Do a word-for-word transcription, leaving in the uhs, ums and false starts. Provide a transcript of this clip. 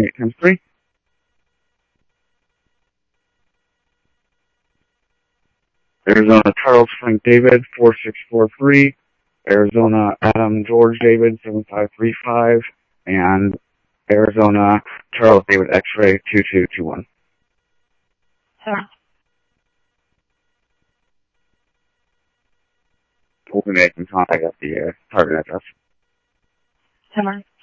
eight times three. Arizona Charles Frank David, four six four three. Arizona Adam George David, seven five three five. And Arizona Charles David X-ray, two two two one. Hammer. We'll be making contact at the uh, target address. Hammer.